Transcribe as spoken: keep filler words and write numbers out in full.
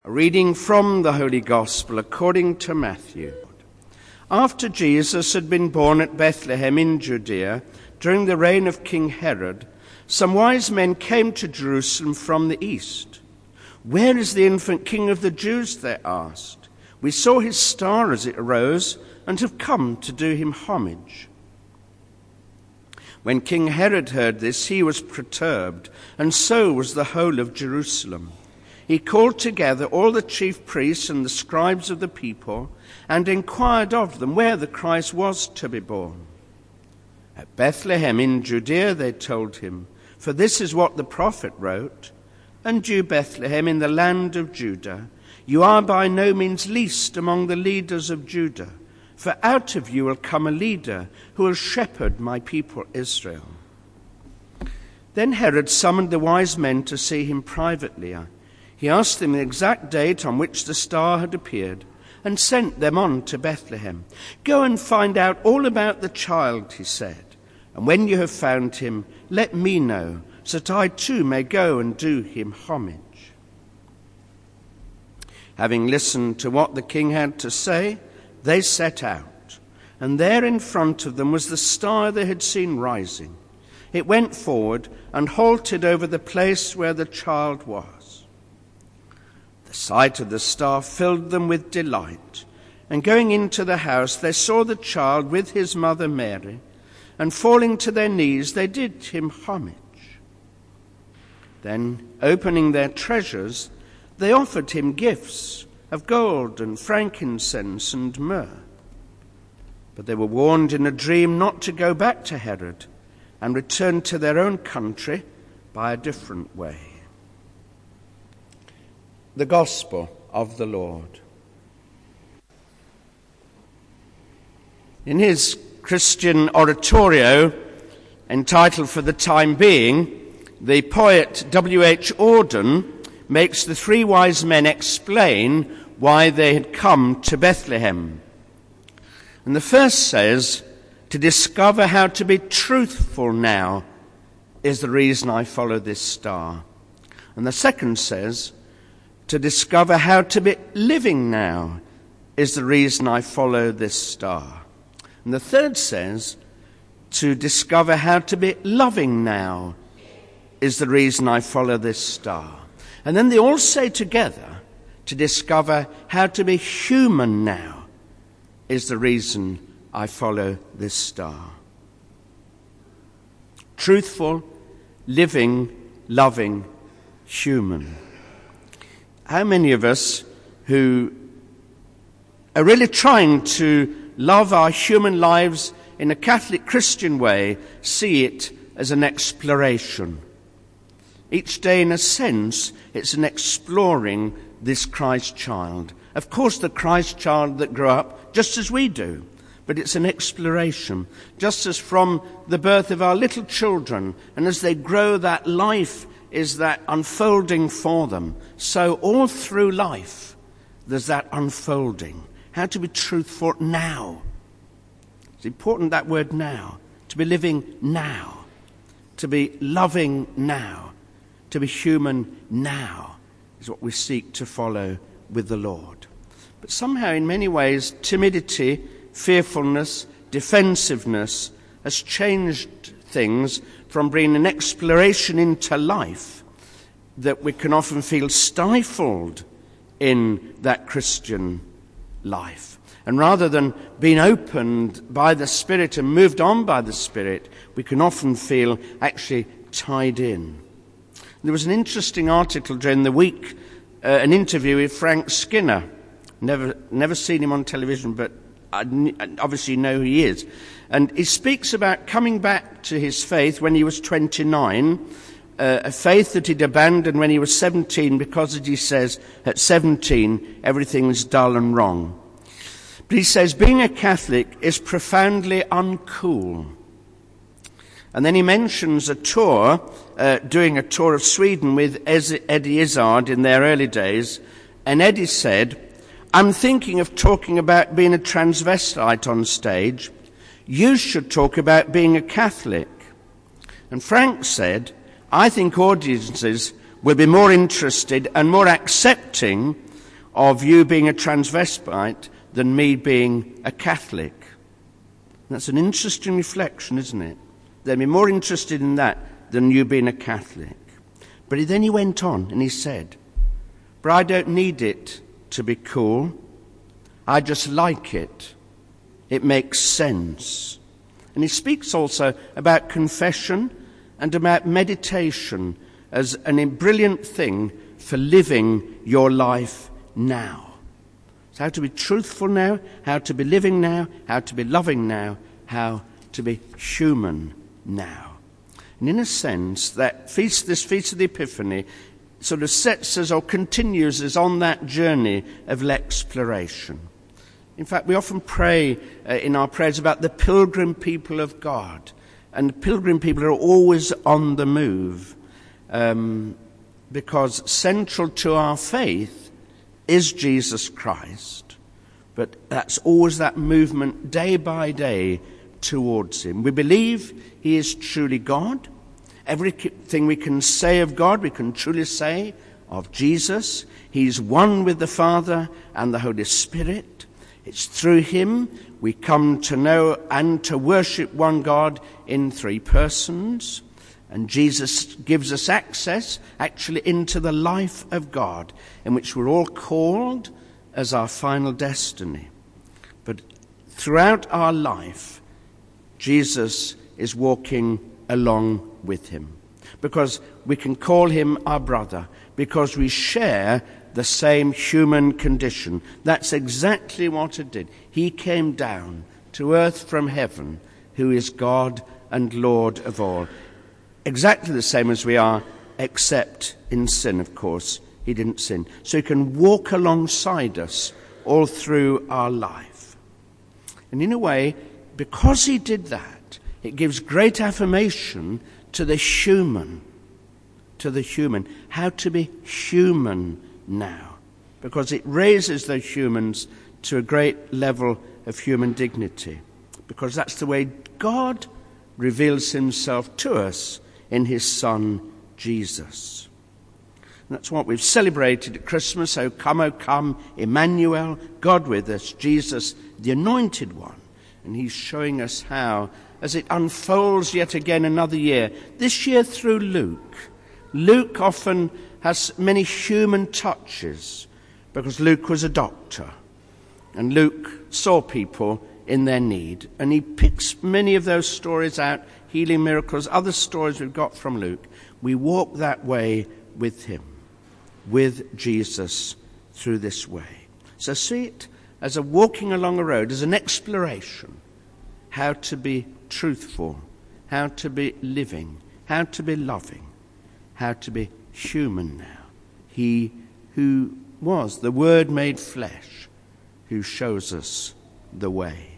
A reading from the Holy Gospel according to Matthew. After Jesus had been born at Bethlehem in Judea, during the reign of King Herod, some wise men came to Jerusalem from the east. "Where is the infant King of the Jews?" they asked. "We saw his star as it arose and have come to do him homage." When King Herod heard this, he was perturbed, and so was the whole of Jerusalem. He called together all the chief priests and the scribes of the people and inquired of them where the Christ was to be born. "At Bethlehem in Judea," they told him, "for this is what the prophet wrote. And you, Bethlehem, in the land of Judah, you are by no means least among the leaders of Judah, for out of you will come a leader who will shepherd my people Israel." Then Herod summoned the wise men to see him privately. He asked them the exact date on which the star had appeared and sent them on to Bethlehem. "Go and find out all about the child," he said, "and when you have found him, let me know, so that I too may go and do him homage." Having listened to what the king had to say, they set out, and there in front of them was the star they had seen rising. It went forward and halted over the place where the child was. The sight of the star filled them with delight, and going into the house they saw the child with his mother Mary, and falling to their knees they did him homage. Then, opening their treasures, they offered him gifts of gold and frankincense and myrrh. But they were warned in a dream not to go back to Herod, and returned to their own country by a different way. The Gospel of the Lord. In his Christian oratorio, entitled For the Time Being, the poet W H Auden makes the three wise men explain why they had come to Bethlehem. And the first says, "To discover how to be truthful now is the reason I follow this star." And the second says, "To discover how to be living now is the reason I follow this star." And the third says, "To discover how to be loving now is the reason I follow this star." And then they all say together, "To discover how to be human now is the reason I follow this star." Truthful, living, loving, human. How many of us who are really trying to love our human lives in a Catholic Christian way see it as an exploration? Each day, in a sense, it's an exploring this Christ child. Of course, the Christ child that grew up just as we do, but it's an exploration. Just as from the birth of our little children, and as they grow, that life is that unfolding for them. So all through life, there's that unfolding. How to be truthful now. It's important, that word now. To be living now. To be loving now. To be human now is what we seek to follow with the Lord. But somehow, in many ways, timidity, fearfulness, defensiveness has changed things from being an exploration into life, that we can often feel stifled in that Christian life. And rather than being opened by the Spirit and moved on by the Spirit, we can often feel actually tied in. There was an interesting article during the week, uh, an interview with Frank Skinner. Never, never seen him on television, but I obviously know who he is. And he speaks about coming back to his faith when he was twenty-nine, uh, a faith that he'd abandoned when he was seventeen because, as he says, at seventeen, everything was dull and wrong. But he says, being a Catholic is profoundly uncool. And then he mentions a tour, uh, doing a tour of Sweden with Eddie Izzard in their early days. And Eddie said, "I'm thinking of talking about being a transvestite on stage. You should talk about being a Catholic." And Frank said, "I think audiences will be more interested and more accepting of you being a transvestite than me being a Catholic. That's an interesting reflection, isn't it? They'd be more interested in that than you being a Catholic. But then he went on and he said, but I don't need it to be cool. I just like it. It makes sense. And he speaks also about confession and about meditation as a brilliant thing for living your life now. So how to be truthful now, how to be living now, how to be loving now, how to be human now. And in a sense, that feast, this Feast of the Epiphany sort of sets us or continues us on that journey of exploration. In fact, we often pray uh, in our prayers about the pilgrim people of God. And the pilgrim people are always on the move um, because central to our faith is Jesus Christ. But that's always that movement day by day towards him. We believe he is truly God. Everything we can say of God, we can truly say of Jesus. He's one with the Father and the Holy Spirit. It's through him we come to know and to worship one God in three persons. And Jesus gives us access actually into the life of God, in which we're all called as our final destiny. But throughout our life, Jesus is walking along with him, because we can call him our brother, because we share the same human condition. That's exactly what it did. He came down to earth from heaven, who is God and Lord of all. Exactly the same as we are, except in sin, of course. He didn't sin. So he can walk alongside us all through our life. And in a way, because he did that, it gives great affirmation to the human, to the human, how to be human now, because it raises those humans to a great level of human dignity, because that's the way God reveals himself to us in his Son, Jesus. And that's what we've celebrated at Christmas. O come, O come, Emmanuel, God with us, Jesus, the Anointed One. And he's showing us how, as it unfolds yet again another year, this year through Luke. Luke often has many human touches, because Luke was a doctor, and Luke saw people in their need, and he picks many of those stories out, healing miracles, other stories we've got from Luke. We walk that way with him, with Jesus through this way. So see it as a walking along a road, as an exploration, how to be truthful, how to be living, how to be loving, how to be human now. He who was the Word made flesh, who shows us the way.